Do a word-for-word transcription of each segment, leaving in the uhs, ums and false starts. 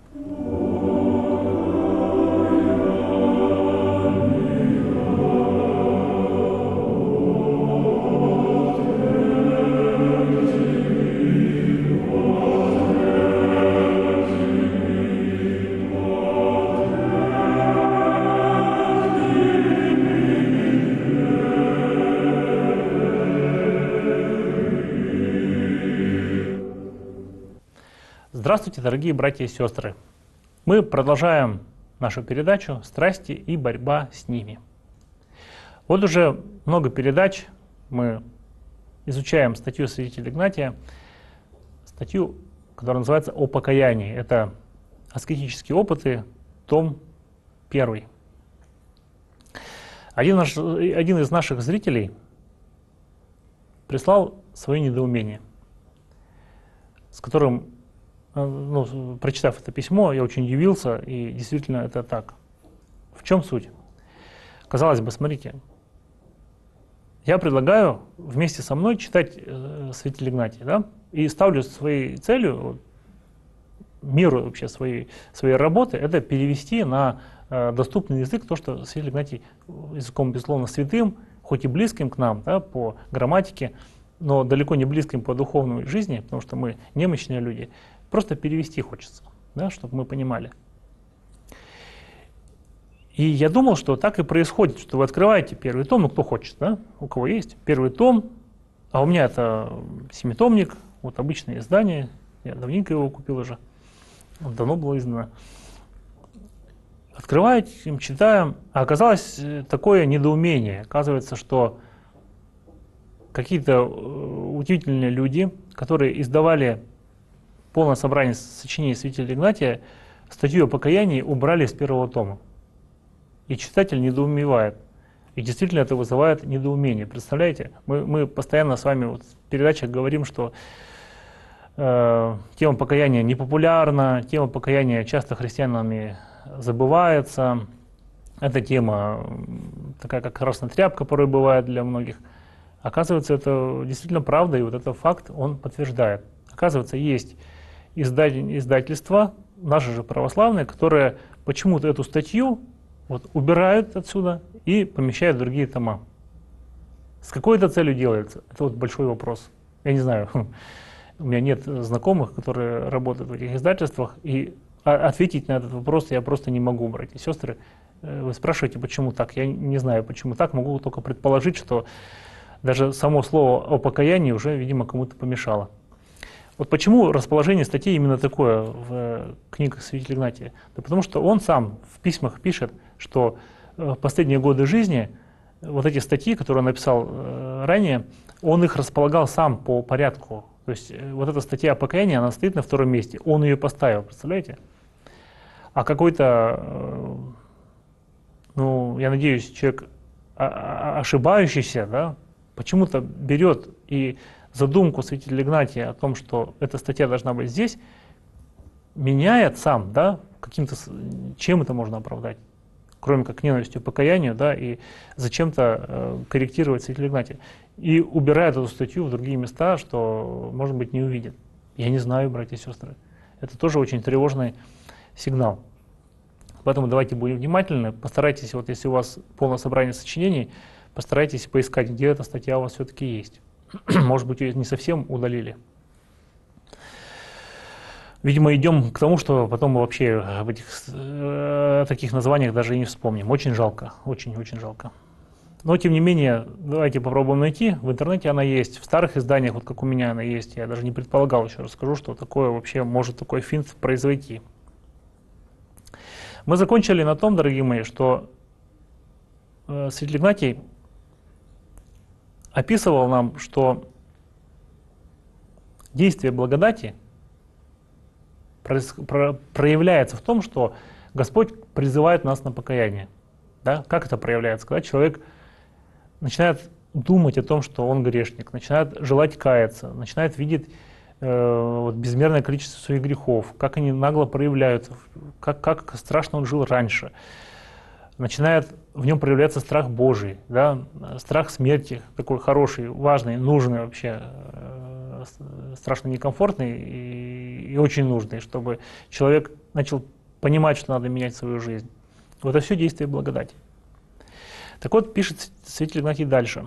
Здравствуйте, дорогие братья и сестры! Мы продолжаем нашу передачу «Страсти и борьба с ними». Вот уже много передач мы изучаем статью святителя Игнатия, статью, которая называется «О покаянии». Это аскетические опыты, том первый. Один, наш, один из наших зрителей прислал свое недоумение, с которым, ну, прочитав это письмо, я очень удивился, и действительно это так. В чем суть? Казалось бы, смотрите, я предлагаю вместе со мной читать э, святителя Игнатия, да, и ставлю своей целью, меру вообще своей, своей работы, это перевести на э, доступный язык то, что святитель Игнатий языком, безусловно, святым, хоть и близким к нам, да, по грамматике, но далеко не близким по духовной жизни, потому что мы немощные люди. Просто перевести хочется, да, чтобы мы понимали. И я думал, что так и происходит, что вы открываете первый том, ну кто хочет, да, у кого есть первый том, а у меня это семитомник, вот обычное издание, я давненько его купил уже, давно было издано. Открываем, читаем, а оказалось такое недоумение. Оказывается, что какие-то удивительные люди, которые издавали полное собрание сочинений святителя Игнатия, статью о покаянии убрали с первого тома. И читатель недоумевает. И действительно это вызывает недоумение. Представляете? Мы, мы постоянно с вами вот в передачах говорим, что э, тема покаяния непопулярна, тема покаяния часто христианами забывается. Эта тема такая, как красная тряпка порой бывает для многих. Оказывается, это действительно правда, и вот этот факт он подтверждает. Оказывается, есть издательства, наши же православные, которые почему-то эту статью вот, убирают отсюда и помещают в другие тома. С какой-то целью делается? Это вот большой вопрос. Я не знаю, у меня нет знакомых, которые работают в этих издательствах, и ответить на этот вопрос я просто не могу, братья и сестры. Вы спрашиваете, почему так? Я не знаю, почему так. Могу только предположить, что даже само слово о покаянии уже, видимо, кому-то помешало. Вот почему расположение статей именно такое в книгах святителя Игнатия? Да потому что он сам в письмах пишет, что в последние годы жизни вот эти статьи, которые он написал ранее, он их располагал сам по порядку. То есть вот эта статья о покаянии, она стоит на втором месте. Он ее поставил, представляете? А какой-то, ну, я надеюсь, человек ошибающийся, да, почему-то берет и задумку святителя Игнатия о том, что эта статья должна быть здесь, меняет сам, да, каким-то, чем это можно оправдать, кроме как ненавистью, покаянию, да, и зачем-то э, корректировать святителя Игнатия. И убирает эту статью в другие места, что, может быть, не увидит. Я не знаю, братья и сестры. Это тоже очень тревожный сигнал. Поэтому давайте будем внимательны, постарайтесь, вот если у вас полное собрание сочинений, постарайтесь поискать, где эта статья у вас все-таки есть. Может быть, ее не совсем удалили. Видимо, идем к тому, что потом мы вообще об этих э, таких названиях даже и не вспомним. Очень жалко, очень-очень жалко. Но, тем не менее, давайте попробуем найти. В интернете она есть, в старых изданиях, вот как у меня она есть. Я даже не предполагал, еще расскажу, что такое вообще может такой финт произойти. Мы закончили на том, дорогие мои, что э, святитель Игнатий описывал нам, что действие благодати проявляется в том, что Господь призывает нас на покаяние. Да? Как это проявляется? Когда человек начинает думать о том, что он грешник, начинает желать каяться, начинает видеть э, вот, безмерное количество своих грехов, как они нагло проявляются, как, как страшно он жил раньше. Начинает в нем проявляться страх Божий, да? Страх смерти, такой хороший, важный, нужный вообще, э, страшно некомфортный и, и очень нужный, чтобы человек начал понимать, что надо менять свою жизнь. Вот это все действие благодати. Так вот, пишет святитель Игнатий дальше.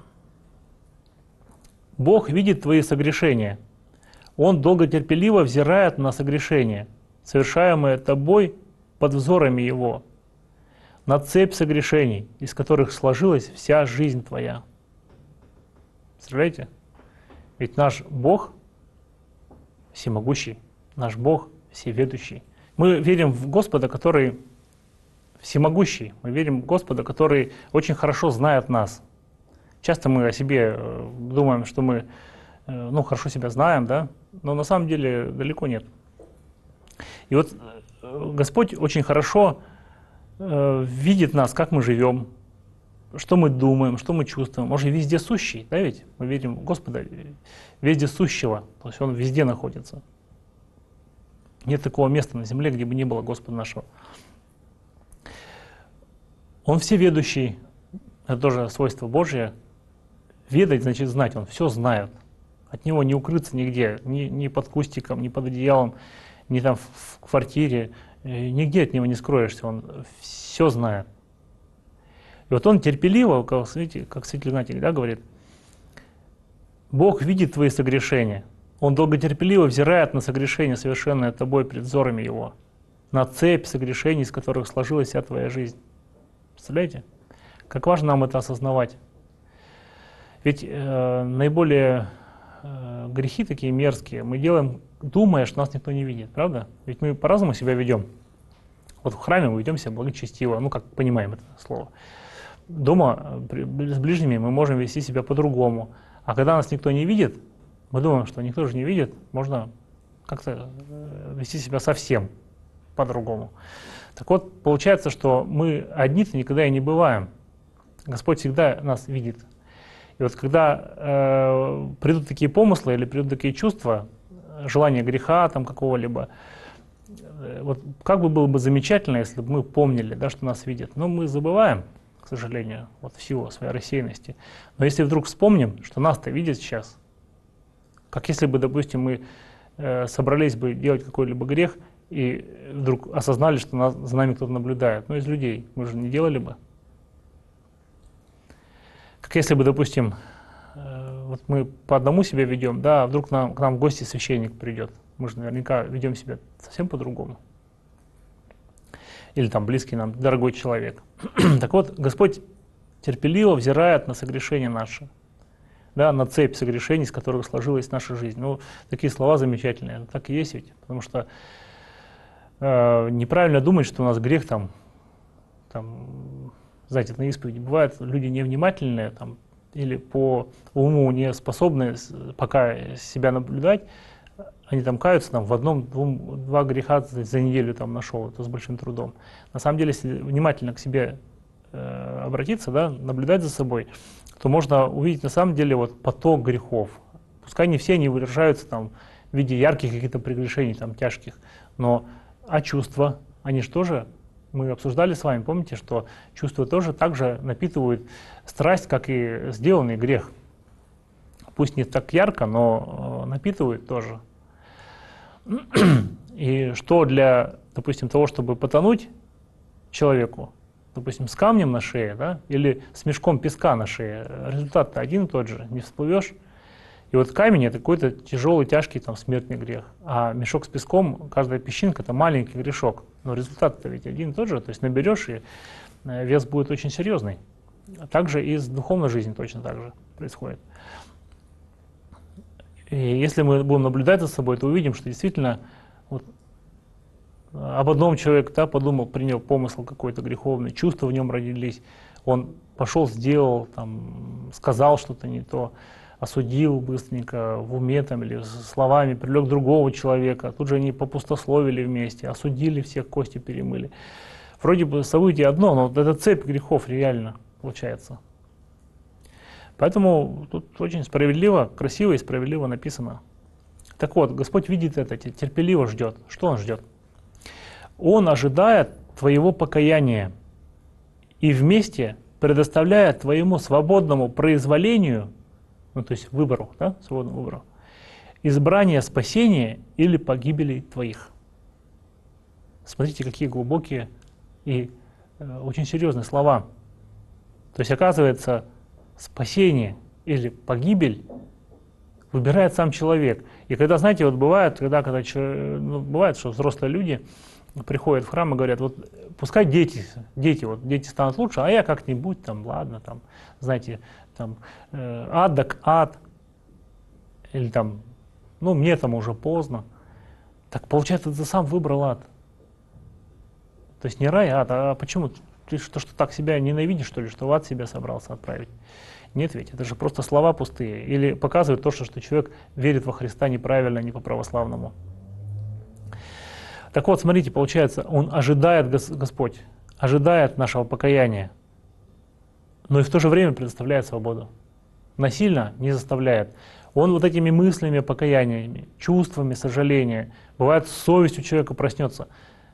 Бог видит твои согрешения. Он долготерпеливо взирает на согрешения, совершаемые тобой под взорами Его, на цепь согрешений, из которых сложилась вся жизнь твоя. Представляете? Ведь наш Бог всемогущий, наш Бог всеведущий. Мы верим в Господа, который всемогущий. Мы верим в Господа, который очень хорошо знает нас. Часто мы о себе думаем, что мы ну, хорошо себя знаем, да? Но на самом деле далеко нет. И вот Господь очень хорошо э, видит нас, как мы живем, что мы думаем, что мы чувствуем. Он же везде сущий, да ведь? Мы верим в Господа везде сущего, то есть Он везде находится. Нет такого места на земле, где бы не было Господа нашего. Он всеведущий, это тоже свойство Божье. Ведать значит знать, Он все знает. От Него не укрыться нигде, ни, ни под кустиком, ни под одеялом, ни там в квартире. Нигде от Него не скроешься, Он все знает. И вот Он терпеливо, как, смотрите, как святитель Игнатий, да, говорит, Бог видит твои согрешения. Он долготерпеливо взирает на согрешения, совершенные тобой пред взорами Его, на цепь согрешений, из которых сложилась вся твоя жизнь. Представляете? Как важно нам это осознавать. Ведь э, наиболее э, грехи такие мерзкие мы делаем, думая, что нас никто не видит, правда? Ведь мы по-разному себя ведем. Вот в храме мы ведем себя благочестиво, ну как понимаем это слово. Дома с ближними мы можем вести себя по-другому. А когда нас никто не видит, мы думаем, что никто же не видит, можно как-то вести себя совсем по-другому. Так вот, получается, что мы одни-то никогда и не бываем. Господь всегда нас видит. И вот когда э, придут такие помыслы или придут такие чувства, желание греха там какого-либо, э, вот как бы было бы замечательно, если бы мы помнили, да, что нас видят. Но мы забываем, к сожалению, вот в силу своей рассеянности. Но если вдруг вспомним, что нас-то видят сейчас, как если бы, допустим, мы э, собрались бы делать какой-либо грех и вдруг осознали, что нас, за нами кто-то наблюдает, ну из людей, мы же не делали бы. Как если бы, допустим, э, вот мы по одному себя ведем, да, а вдруг нам, к нам в гости священник придет, мы же наверняка ведем себя совсем по-другому. Или там близкий нам, дорогой человек. Так вот, Господь терпеливо взирает на согрешения наши, да, на цепь согрешений, из которых сложилась наша жизнь. Ну, такие слова замечательные, так и есть ведь, потому что э, неправильно думать, что у нас грех там, там, знаете, на исповеди бывает, люди невнимательные там, или по уму не способны пока себя наблюдать, они там каются там, в одном, двум, два греха за неделю там нашел, это с большим трудом. На самом деле, если внимательно к себе э, обратиться, да, наблюдать за собой, то можно увидеть на самом деле вот поток грехов. Пускай не все они выражаются там в виде ярких каких-то прегрешений, там тяжких, но а чувства, они же тоже, мы обсуждали с вами, помните, что чувства тоже так же напитывают страсть, как и сделанный грех. Пусть не так ярко, но напитывают тоже. И что для, допустим, того, чтобы потонуть человеку, допустим, с камнем на шее, да, или с мешком песка на шее, результат-то один и тот же, не всплывешь. И вот камень — это какой-то тяжелый, тяжкий там смертный грех, а мешок с песком, каждая песчинка — это маленький грешок. Но результат-то ведь один и тот же, то есть наберешь, и вес будет очень серьезный. А также и с духовной жизнью точно так же происходит. И если мы будем наблюдать за собой, то увидим, что действительно вот, об одном человеке, да, подумал, принял помысл какой-то греховный, чувства в нем родились, он пошел, сделал, там, сказал что-то не то, осудил быстренько в уме там, или словами, привлек другого человека, тут же они попустословили вместе, осудили всех, кости перемыли. Вроде бы событие одно, но вот эта цепь грехов реально получается. Поэтому тут очень справедливо, красиво и справедливо написано. Так вот, Господь видит это, терпеливо ждет. Что Он ждет? Он ожидает твоего покаяния и вместе предоставляет твоему свободному произволению, ну то есть выбору, да, свободному выбору, избрания спасения или погибели твоих. Смотрите, какие глубокие и э, очень серьезные слова. То есть, оказывается, спасение или погибель выбирает сам человек. И когда, знаете, вот бывает, когда, когда ну, бывает, что взрослые люди приходят в храм и говорят, вот пускай дети, дети, вот дети станут лучше, а я как-нибудь там, ладно, там, знаете, там, э, ад так ад, или там, ну, мне там уже поздно. Так получается, ты сам выбрал ад. То есть не рай, а ад. А почему? Ты что, что так себя ненавидишь, что ли, что в ад себя собрался отправить? Нет ведь, это же просто слова пустые. Или показывает то, что, что человек верит во Христа неправильно, не по-православному. Так вот, смотрите, получается, он ожидает, Господь, ожидает нашего покаяния, но и в то же время предоставляет свободу. Насильно не заставляет. Он вот этими мыслями, покаяниями, чувствами сожаления, бывает, совесть у человека проснется,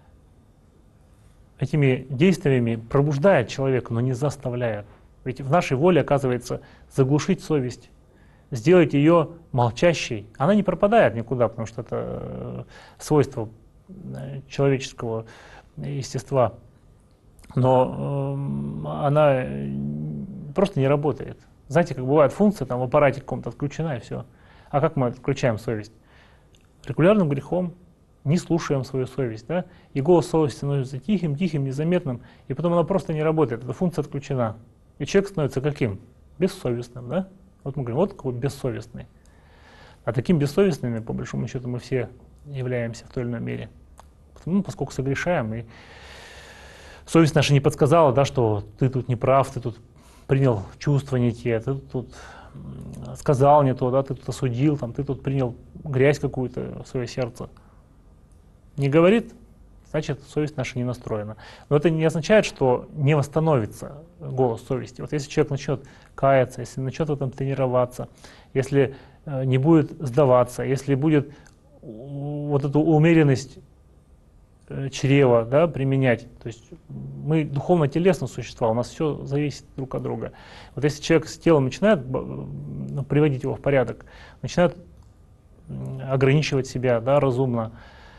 этими действиями пробуждает человека, но не заставляет. Ведь в нашей воле, оказывается, заглушить совесть, сделать ее молчащей. Она не пропадает никуда, потому что это свойство человеческого естества. Но э, она просто не работает. Знаете, как бывает функция там в аппарате каком-то отключена и все. А как мы отключаем совесть? Регулярным грехом, не слушаем свою совесть, да? И голос совести становится тихим, тихим, незаметным, и потом она просто не работает, эта функция отключена. И человек становится каким? Бессовестным, да? Вот мы говорим, вот какой бессовестный. А таким бессовестными, по большому счету, мы все являемся в той или иной мере. Ну, поскольку согрешаем, и совесть наша не подсказала, да, что ты тут не прав, ты тут принял чувства не те, ты тут сказал не то, да, ты тут осудил, там, ты тут принял грязь какую-то в свое сердце. Не говорит, значит, совесть наша не настроена. Но это не означает, что не восстановится голос совести. Вот если человек начнет каяться, если начнет в этом тренироваться, если э, не будет сдаваться, если будет вот эту умеренность э, чрева, да, применять, то есть мы духовно-телесные существа, у нас все зависит друг от друга. Вот если человек с телом начинает ну, приводить его в порядок, начинает ограничивать себя, да, разумно,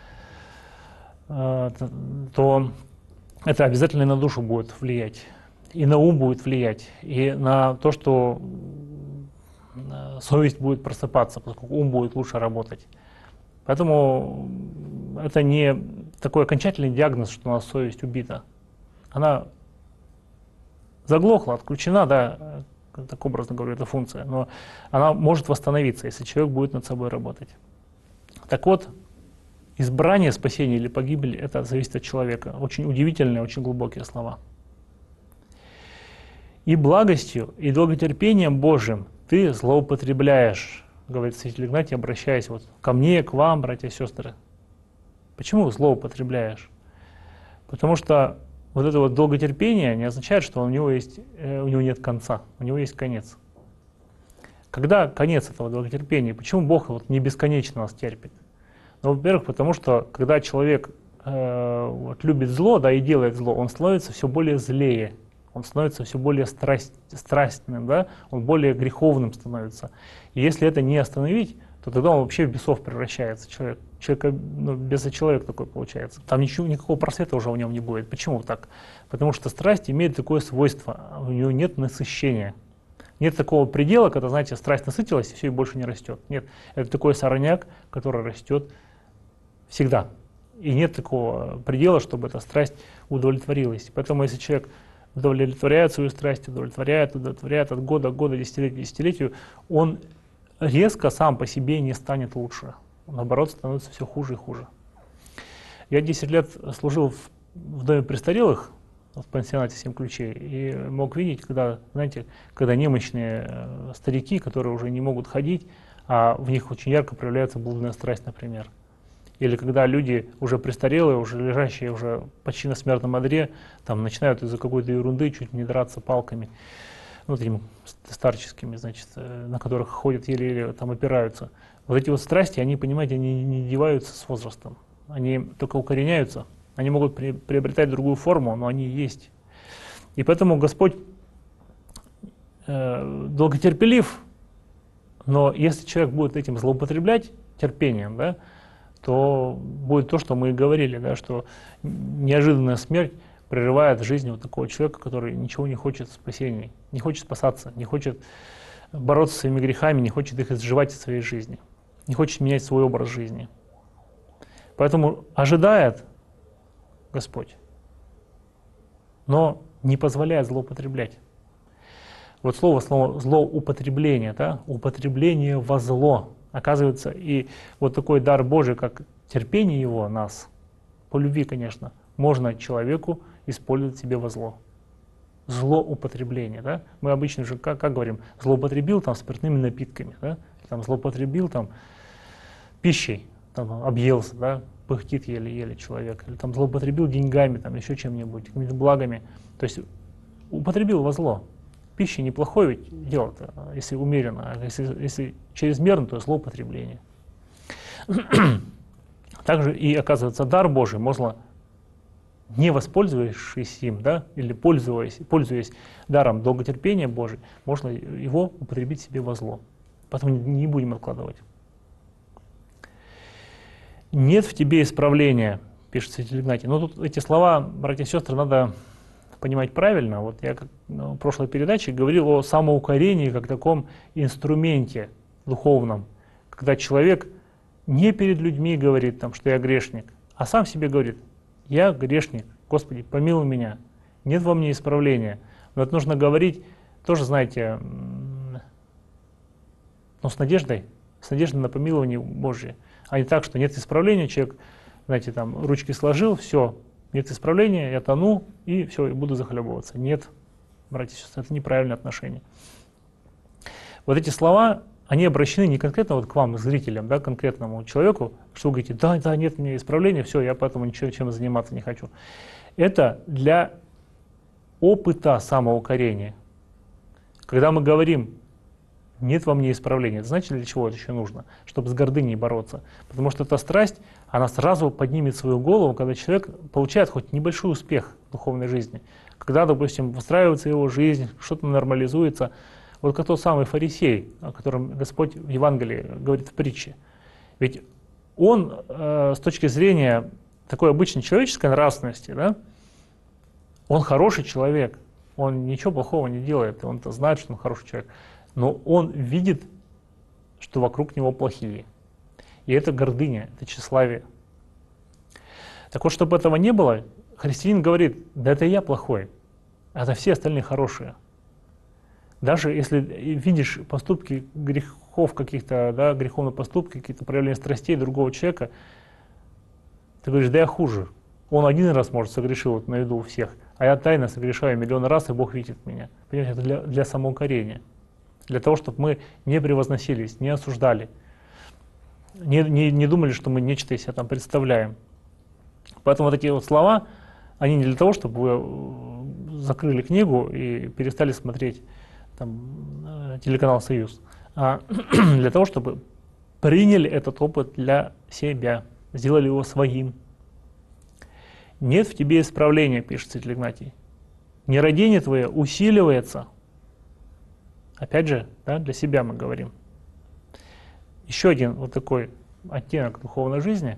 то это обязательно на душу будет влиять, и на ум будет влиять, и на то, что совесть будет просыпаться, поскольку ум будет лучше работать. Поэтому это не такой окончательный диагноз, что у нас совесть убита. Она заглохла, отключена, да, так образно говорю, это функция, но она может восстановиться, если человек будет над собой работать. Так вот, избрание, спасение или погибель – это зависит от человека. Очень удивительные, очень глубокие слова. «И благостью, и долготерпением Божьим ты злоупотребляешь», говорит святитель Игнатий, обращаясь вот ко мне, к вам, братья и сестры. Почему злоупотребляешь? Потому что вот это вот долготерпение не означает, что у него, есть, у него нет конца, у него есть конец. Когда конец этого долготерпения? Почему Бог вот не бесконечно нас терпит? Ну, во-первых, потому что когда человек э, вот, любит зло, да, и делает зло, он становится все более злее, он становится все более страсть, страстным, да, он более греховным становится. И если это не остановить, то тогда он вообще в бесов превращается. Человек, человек ну, бесочеловек такой получается. Там ничего, никакого просвета уже в нем не будет. Почему так? Потому что страсть имеет такое свойство, у нее нет насыщения. Нет такого предела, когда, знаете, страсть насытилась, и все, и больше не растет. Нет, это такой сорняк, который растет всегда. И нет такого предела, чтобы эта страсть удовлетворилась. Поэтому если человек удовлетворяет свою страсть, удовлетворяет, удовлетворяет от года к году, десятилетия к десятилетию, он резко сам по себе не станет лучше. Наоборот, становится все хуже и хуже. Я десять лет служил в, в доме престарелых, в пансионате «Семь ключей», и мог видеть, когда, знаете, когда немощные э, старики, которые уже не могут ходить, а в них очень ярко проявляется блудная страсть, например. Или когда люди уже престарелые, уже лежащие уже почти на смертном одре, там начинают из-за какой-то ерунды чуть не драться палками, ну, такими старческими, значит, на которых ходят еле-еле, там опираются. Вот эти вот страсти, они, понимаете, они не деваются с возрастом, они только укореняются, они могут при, приобретать другую форму, но они есть. И поэтому Господь э, долготерпелив Но если человек будет этим злоупотреблять, терпением, да, то будет то, что мы и говорили, да, что неожиданная смерть прерывает жизнь вот такого человека, который ничего не хочет спасения, не хочет спасаться, не хочет бороться со своими грехами, не хочет их изживать из своей жизни, не хочет менять свой образ жизни. Поэтому ожидает Господь, но не позволяет злоупотреблять. Вот слово, слово злоупотребление, да, употребление во зло. Оказывается, и вот такой дар Божий, как терпение Его, нас, по любви, конечно, можно человеку использовать себе во зло. Злоупотребление, да? Мы обычно же, как, как говорим, злоупотребил там спиртными напитками, да? Там злоупотребил там пищей, там объелся, да? Пыхтит еле-еле человек, или там злоупотребил деньгами, там еще чем-нибудь, какими-то благами. То есть употребил во зло. Пища неплохое ведь дело-то, если умеренно, а если, если чрезмерно, то злоупотребление. Также и, оказывается, дар Божий можно, не воспользовавшись им, да, или пользуясь, пользуясь даром долготерпения Божия, можно его употребить себе во зло. Поэтому не будем откладывать. «Нет в тебе исправления», пишет святитель Игнатий. Но тут эти слова, братья и сестры, надо понимать правильно. Вот я в прошлой передаче говорил о самоукорении как таком инструменте духовном, когда человек не перед людьми говорит, там, что я грешник, а сам себе говорит: я грешник, Господи, помилуй меня, нет во мне исправления. Но это нужно говорить тоже, знаете, но с надеждой, с надеждой на помилование Божие, а не так, что нет исправления, человек, знаете, там ручки сложил, все, нет исправления, я тону, и все, и буду захлебываться. Нет, братья и сестры, это неправильное отношение. Вот эти слова, они обращены не конкретно вот к вам, зрителям, да, конкретному человеку, что вы говорите: да, да, нет у меня исправления, все, я поэтому ничего, чем заниматься не хочу. Это для опыта самоукорения. Когда мы говорим: нет во мне исправления, это значит, для чего это еще нужно? Чтобы с гордыней бороться. Потому что эта страсть, она сразу поднимет свою голову, когда человек получает хоть небольшой успех в духовной жизни. Когда, допустим, выстраивается его жизнь, что-то нормализуется. Вот как тот самый фарисей, о котором Господь в Евангелии говорит в притче. Ведь он э, с точки зрения такой обычной человеческой нравственности, да, он хороший человек, он ничего плохого не делает, он-то знает, что он хороший человек. Но он видит, что вокруг него плохие. И это гордыня, это тщеславие. Так вот, чтобы этого не было, христианин говорит: да это я плохой, а это все остальные хорошие. Даже если видишь поступки грехов каких-то, да, греховные поступки, какие-то проявления страстей другого человека, ты говоришь: да я хуже. Он один раз, может, согрешил вот, на виду у всех, а я тайно согрешаю миллион раз, и Бог видит меня. Понимаете, это для, для самоукорения. Для того, чтобы мы не превозносились, не осуждали, не, не, не думали, что мы нечто из себя там представляем. Поэтому вот эти вот слова, они не для того, чтобы вы закрыли книгу и перестали смотреть там, телеканал «Союз», а для того, чтобы приняли этот опыт для себя, сделали его своим. «Нет в тебе исправления», пишет святитель Игнатий. «Нерадение твое усиливается». Опять же, да, для себя мы говорим. Еще один вот такой оттенок духовной жизни.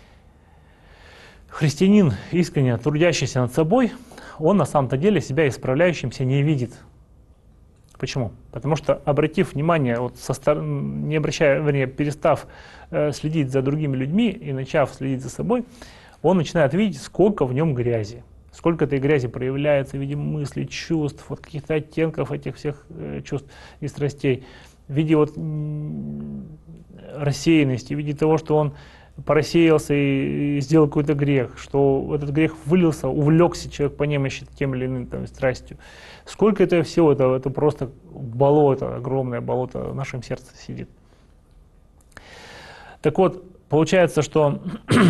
Христианин, искренне трудящийся над собой, он на самом-то деле себя исправляющимся не видит. Почему? Потому что, обратив внимание, вот со стороны, не обращая, вернее, перестав э, следить за другими людьми и начав следить за собой, он начинает видеть, сколько в нем грязи. Сколько этой грязи проявляется в виде мыслей, чувств, вот каких-то оттенков этих всех э, чувств и страстей, в виде вот, рассеянности, в виде того, что он порассеялся и, и сделал какой-то грех, что этот грех вылился, увлекся человек по немощи тем или иным там, страстью. Сколько это всего, это, это просто болото, огромное болото в нашем сердце сидит. Так вот, получается, что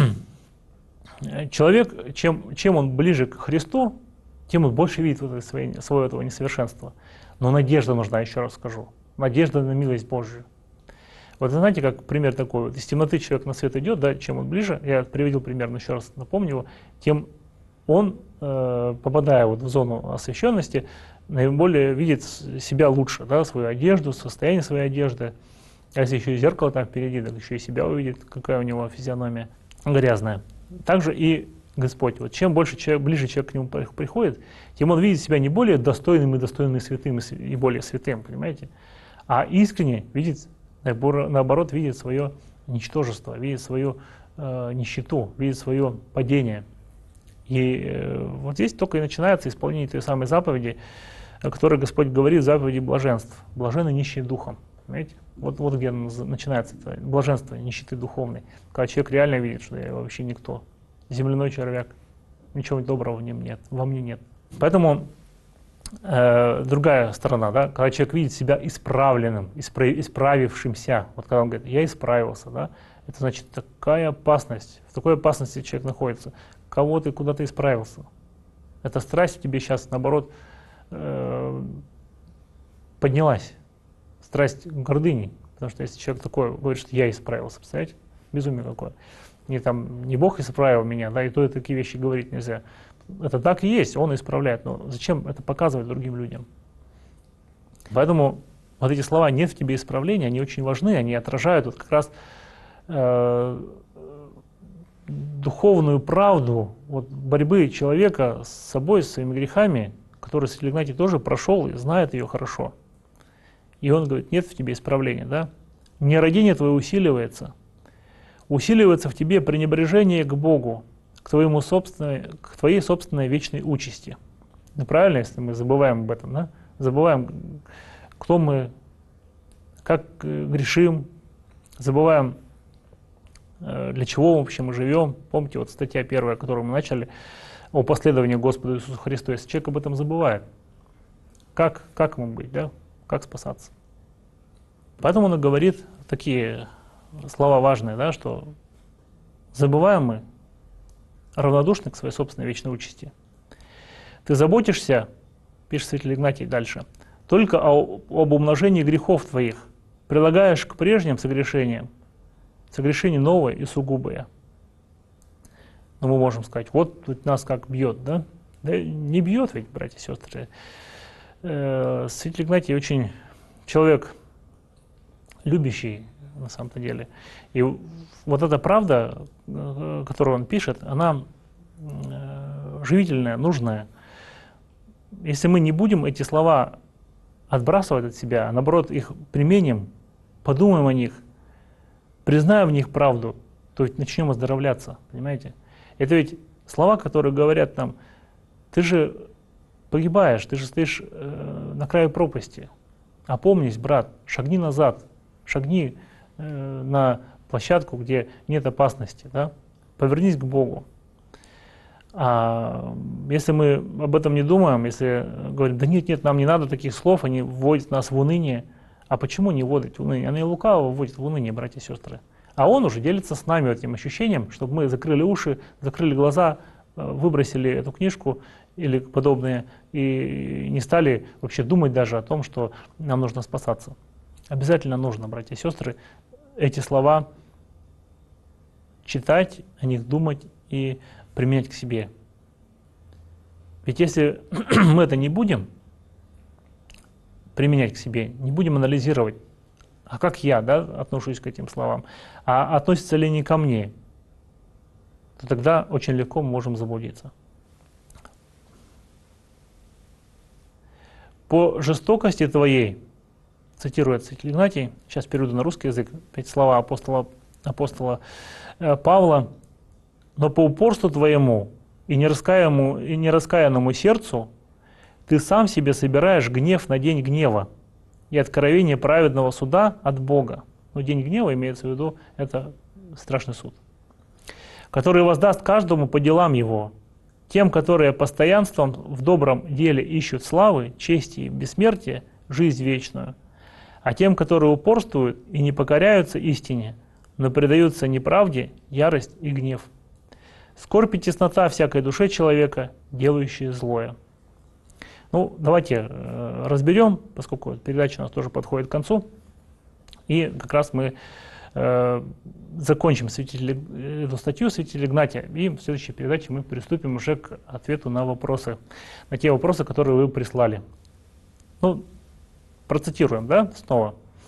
человек, чем, чем он ближе к Христу, тем он больше видит вот свое, свое этого несовершенства. Но надежда нужна, еще раз скажу. Надежда на милость Божию. Вот знаете, как пример такой, вот из темноты человек на свет идет, да, чем он ближе, я приводил пример, но еще раз напомню его, тем он, э, попадая вот в зону освященности, наиболее видит себя лучше, да, свою одежду, состояние своей одежды, А если еще и зеркало там впереди, так еще и себя увидит, какая у него физиономия грязная. Также и Господь. Вот чем больше человек, ближе человек к нему приходит, тем он видит себя не более достойным и достойным и святым, и более святым, понимаете? А искренне видит, наоборот, видит свое ничтожество, видит свою э, нищету, видит свое падение. И э, вот здесь только и начинается исполнение той самой заповеди, о которой Господь говорит, заповеди блаженств. Блаженны нищие духом. Понимаете? Вот, вот где начинается это блаженство нищеты духовной. Когда человек реально видит, что я вообще никто. Земляной червяк. Ничего доброго в нем нет, во мне нет. Поэтому э, другая сторона, да, когда человек видит себя исправленным, исправ, исправившимся, вот когда он говорит, я исправился, да, это значит такая опасность, в такой опасности человек находится. Кого ты куда-то исправился? Эта страсть в тебе сейчас, наоборот, э, поднялась. Страсть гордыни. Потому что если человек такой говорит, что я исправился, представляете? Безумие какое. Не, там, не Бог исправил меня, да, и то и такие вещи говорить нельзя. Это так и есть, Он исправляет. Но зачем это показывать другим людям? Поэтому вот эти слова «нет в тебе исправления», они очень важны, они отражают вот как раз э, духовную правду вот, борьбы человека с собой, с своими грехами, который святитель Игнатий тоже прошел и знает ее хорошо. И он говорит, нет в тебе исправления, да? Нерадение твое усиливается. Усиливается в тебе пренебрежение к Богу, к, твоему собственной, к твоей собственной вечной участи. Ну, правильно, если мы забываем об этом, да? Забываем, кто мы, как грешим, забываем, для чего вообще мы живем. Помните, вот статья первая, которую мы начали, о последовании Господу Иисусу Христу. Если человек об этом забывает, как, как ему быть, да? Как спасаться? Поэтому он и говорит такие слова важные, да, что забываем мы, равнодушны к своей собственной вечной участи. Ты заботишься, пишет святитель Игнатий дальше, только о, об умножении грехов твоих, прилагаешь к прежним согрешениям согрешение новое и сугубое. Но мы можем сказать, вот тут нас как бьет, да? Да не бьет ведь, братья и сестры. Э, святитель Игнатий очень человек любящий на самом-то деле. И вот эта правда, которую он пишет, она э, живительная, нужная. Если мы не будем эти слова отбрасывать от себя, а наоборот их применим, подумаем о них, признаем в них правду, то ведь начнем оздоровляться, понимаете? Это ведь слова, которые говорят нам, ты же погибаешь, ты же стоишь э, на краю пропасти. Опомнись, брат, шагни назад, шагни э, на площадку, где нет опасности, да? Повернись к Богу. А если мы об этом не думаем, если говорим, да нет, нет, нам не надо таких слов, они вводят нас в уныние. А почему не вводить в уныние? Они лукаво вводят в уныние, братья и сестры. А он уже делится с нами этим ощущением, чтобы мы закрыли уши, закрыли глаза, выбросили эту книжку или подобные и не стали вообще думать даже о том, что нам нужно спасаться. Обязательно нужно, братья и сестры, эти слова читать, о них думать и применять к себе. Ведь если мы это не будем применять к себе, не будем анализировать, а как я, да, отношусь к этим словам, а относятся ли они ко мне, то тогда очень легко мы можем заблудиться. По жестокости твоей, цитирует святитель Игнатий, сейчас переведу на русский язык, эти слова апостола, апостола э, Павла, но по упорству твоему и нераскаянному, и нераскаянному сердцу ты сам себе собираешь гнев на день гнева и откровение праведного суда от Бога. Но день гнева имеется в виду, это страшный суд, который воздаст каждому по делам его, тем, которые постоянством в добром деле ищут славы, чести и бессмертия, жизнь вечную, а тем, которые упорствуют и не покоряются истине, но предаются неправде, ярость и гнев. Скорбь и теснота всякой душе человека, делающие злое. Ну, давайте э, разберем, поскольку передача у нас тоже подходит к концу, и как раз мы э, закончим эту статью святителя Игнатия, и в следующей передаче мы приступим уже к ответу на вопросы, на те вопросы, которые вы прислали. Ну, процитируем, да, снова.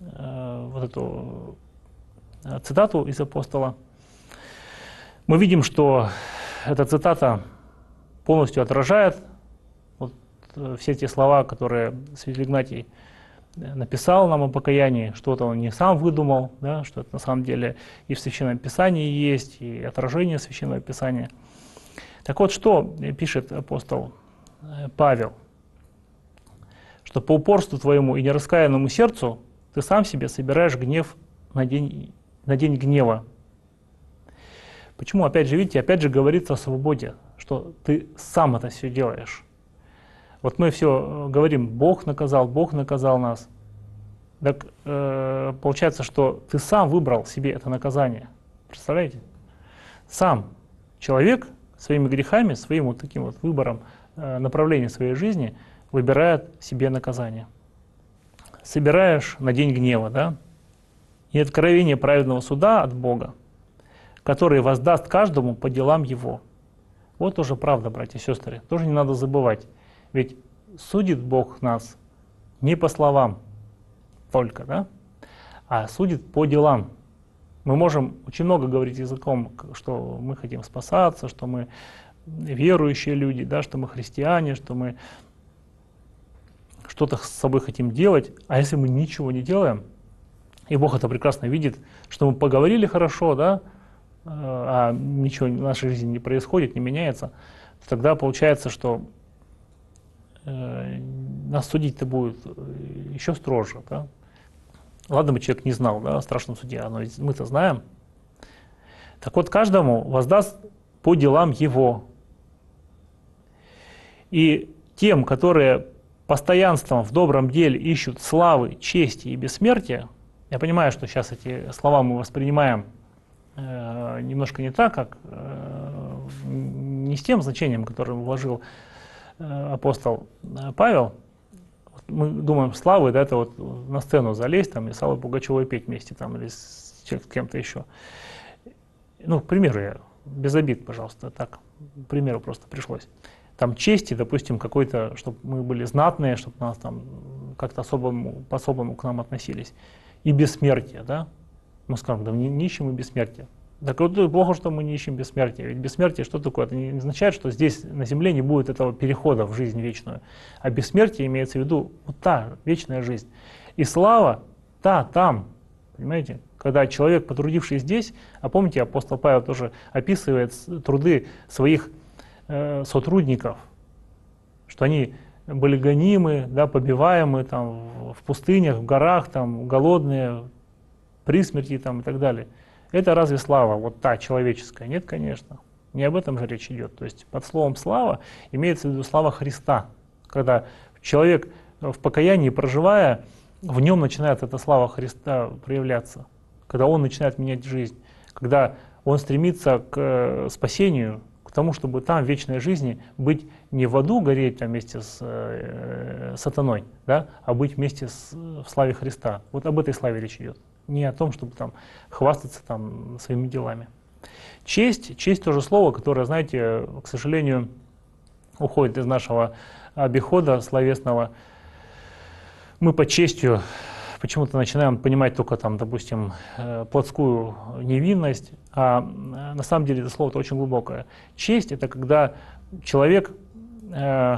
э, вот эту цитату из апостола, мы видим, что эта цитата полностью отражает вот все те слова, которые святитель Игнатий написал нам о покаянии, что-то он не сам выдумал, да, что это на самом деле и в Священном Писании есть, и отражение Священного Писания. Так вот, что пишет апостол Павел? Что по упорству твоему и нераскаянному сердцу ты сам себе собираешь гнев на день, на день гнева. Почему? Опять же, видите, опять же говорится о свободе, что ты сам это все делаешь. Вот мы все говорим, Бог наказал, Бог наказал нас. Так э, получается, что ты сам выбрал себе это наказание. Представляете? Сам человек своими грехами, своим вот таким вот выбором э, направления своей жизни выбирает себе наказание. Собираешь на день гнева, да? И откровение праведного суда от Бога, который воздаст каждому по делам его. Вот тоже правда, братья и сестры, тоже не надо забывать. Ведь судит Бог нас не по словам только, да, а судит по делам. Мы можем очень много говорить языком, что мы хотим спасаться, что мы верующие люди, да, что мы христиане, что мы что-то с собой хотим делать. А если мы ничего не делаем, и Бог это прекрасно видит, что мы поговорили хорошо, да, а ничего в нашей жизни не происходит, не меняется, то тогда получается, что э, нас судить-то будет еще строже. Да? Ладно бы человек не знал, да, о страшном суде, но мы-то знаем. Так вот, каждому воздаст по делам его. И тем, которые постоянством в добром деле ищут славы, чести и бессмертия, я понимаю, что сейчас эти слова мы воспринимаем э, немножко не так, как э, не с тем значением, которое вложил э, апостол Павел. Вот мы думаем, славы, да, это вот на сцену залезть там, и с Аллой Пугачевой петь вместе там, или с кем-то еще. Ну, к примеру, я, без обид, пожалуйста, так, к примеру просто пришлось. Там чести, допустим, какой-то, чтобы мы были знатные, чтобы нас там как-то особому, по-особому к нам относились. И бессмертие, да? Мы скажем, да, не, не ищем и бессмертие. Так вот, плохо, что мы не ищем бессмертие. Ведь бессмертие что такое? Это не означает, что здесь на земле не будет этого перехода в жизнь вечную. А бессмертие имеется в виду вот та вечная жизнь. И слава та, там, понимаете? Когда человек, потрудившись здесь, а помните, апостол Павел тоже описывает труды своих э, сотрудников, что они были гонимы, да, побиваемы там, в пустынях, в горах, там, голодные, при смерти там, и так далее. Это разве слава, вот та человеческая? Нет, конечно. Не об этом же речь идет. То есть под словом слава имеется в виду слава Христа. Когда человек в покаянии, проживая, в нем начинает эта слава Христа проявляться. Когда он начинает менять жизнь. Когда он стремится к спасению, к тому, чтобы там в вечной жизни быть не в аду гореть там вместе с э, сатаной, да, а быть вместе с, в славе Христа. Вот об этой славе речь идет. Не о том, чтобы там хвастаться там своими делами. Честь, честь тоже слово, которое, знаете, к сожалению, уходит из нашего обихода словесного. Мы под честью почему-то начинаем понимать только там, допустим, плотскую невинность, а на самом деле это слово-то очень глубокое. Честь — это когда человек э,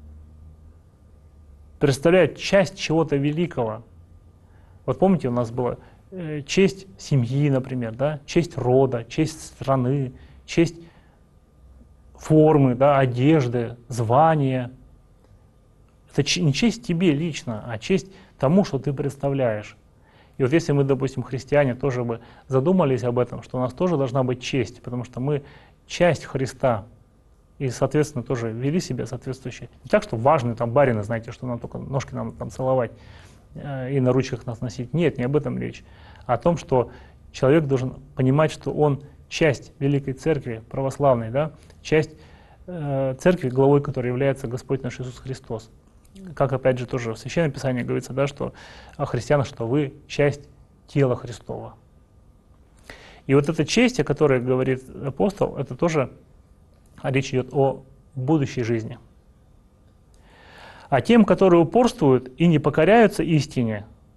представляет часть чего-то великого. Вот помните, у нас была э, честь семьи, например, да? Честь рода, честь страны, честь формы, да, одежды, звания. Это не честь тебе лично, а честь тому, что ты представляешь. И вот если мы, допустим, христиане, тоже бы задумались об этом, что у нас тоже должна быть честь, потому что мы часть Христа, и, соответственно, тоже вели себя соответствующе. Не так, что важные там барины, знаете, что нам только ножки нам там целовать э, и на ручках нас носить. Нет, не об этом речь. А о том, что человек должен понимать, что он часть Великой Церкви православной, да, часть э, Церкви, главой которой является Господь наш Иисус Христос. Как опять же тоже в Священном Писании говорится, да, что о христианах, что вы часть тела Христова. И вот эта честь, о которой говорит апостол, это тоже речь идет о будущей жизни. А тем, которые упорствуют и не покоряются истине,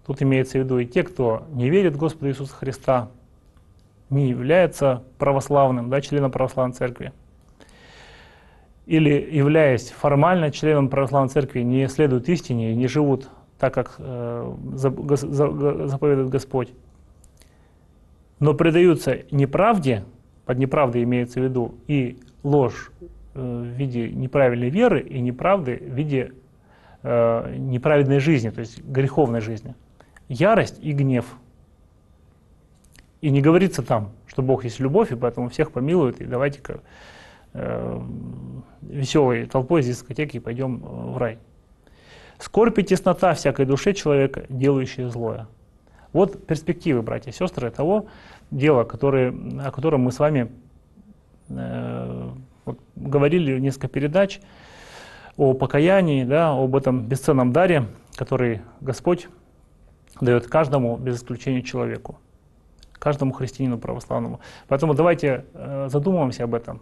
Тут имеется в виду и те, кто не верит в Господа Иисуса Христа, не является православным, да, членом православной церкви, или, являясь формально членом православной церкви, не следуют истине и не живут так, как э, заповедует Господь, но предаются неправде, под неправдой имеется в виду и ложь э, в виде неправильной веры, и неправды в виде э, неправедной жизни, то есть греховной жизни, ярость и гнев. И не говорится там, что Бог есть любовь, и поэтому всех помилует, и давайте-ка э, веселой толпой из дискотеки пойдем в рай. Скорбь и теснота всякой душе человека, делающая злое. Вот перспективы, братья и сестры, того дела, которые, о котором мы с вами э, вот, говорили несколько передач, о покаянии, да, об этом бесценном даре, который Господь дает каждому, без исключения, человеку, каждому христианину православному. Поэтому давайте э, задумаемся об этом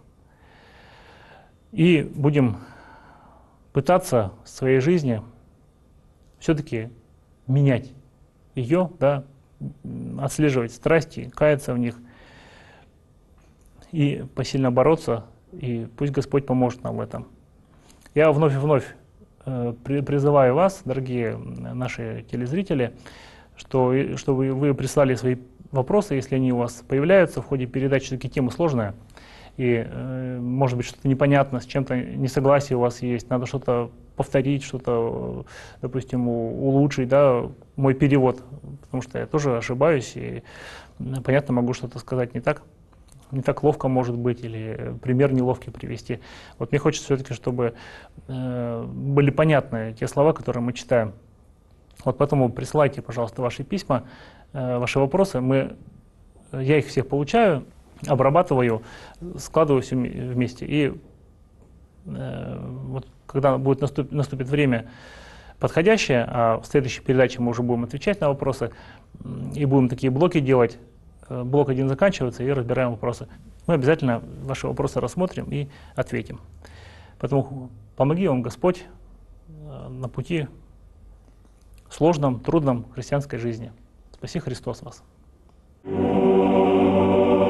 и будем пытаться в своей жизни все-таки менять ее, да, отслеживать страсти, каяться в них и посильно бороться, и пусть Господь поможет нам в этом. Я вновь и вновь э, призываю вас, дорогие наши телезрители, что, чтобы вы прислали свои вопросы, если они у вас появляются в ходе передачи. Все-таки тема сложная, и э, может быть что-то непонятно, с чем-то несогласие у вас есть, надо что-то повторить, что-то, допустим, улучшить, да, мой перевод, потому что я тоже ошибаюсь, и, понятно, могу что-то сказать не так, не так ловко, может быть, или пример неловкий привести. Вот мне хочется все-таки, чтобы э, были понятны те слова, которые мы читаем. Вот поэтому присылайте, пожалуйста, ваши письма, э, ваши вопросы. Мы, я их всех получаю, обрабатываю, складываю все вместе. И э, вот когда будет наступ, наступит время подходящее, а в следующей передаче мы уже будем отвечать на вопросы, и будем такие блоки делать. Блок один заканчивается, и разбираем вопросы. Мы обязательно ваши вопросы рассмотрим и ответим. Поэтому помоги вам Господь на пути сложном, трудном христианской жизни. Спаси Христос вас.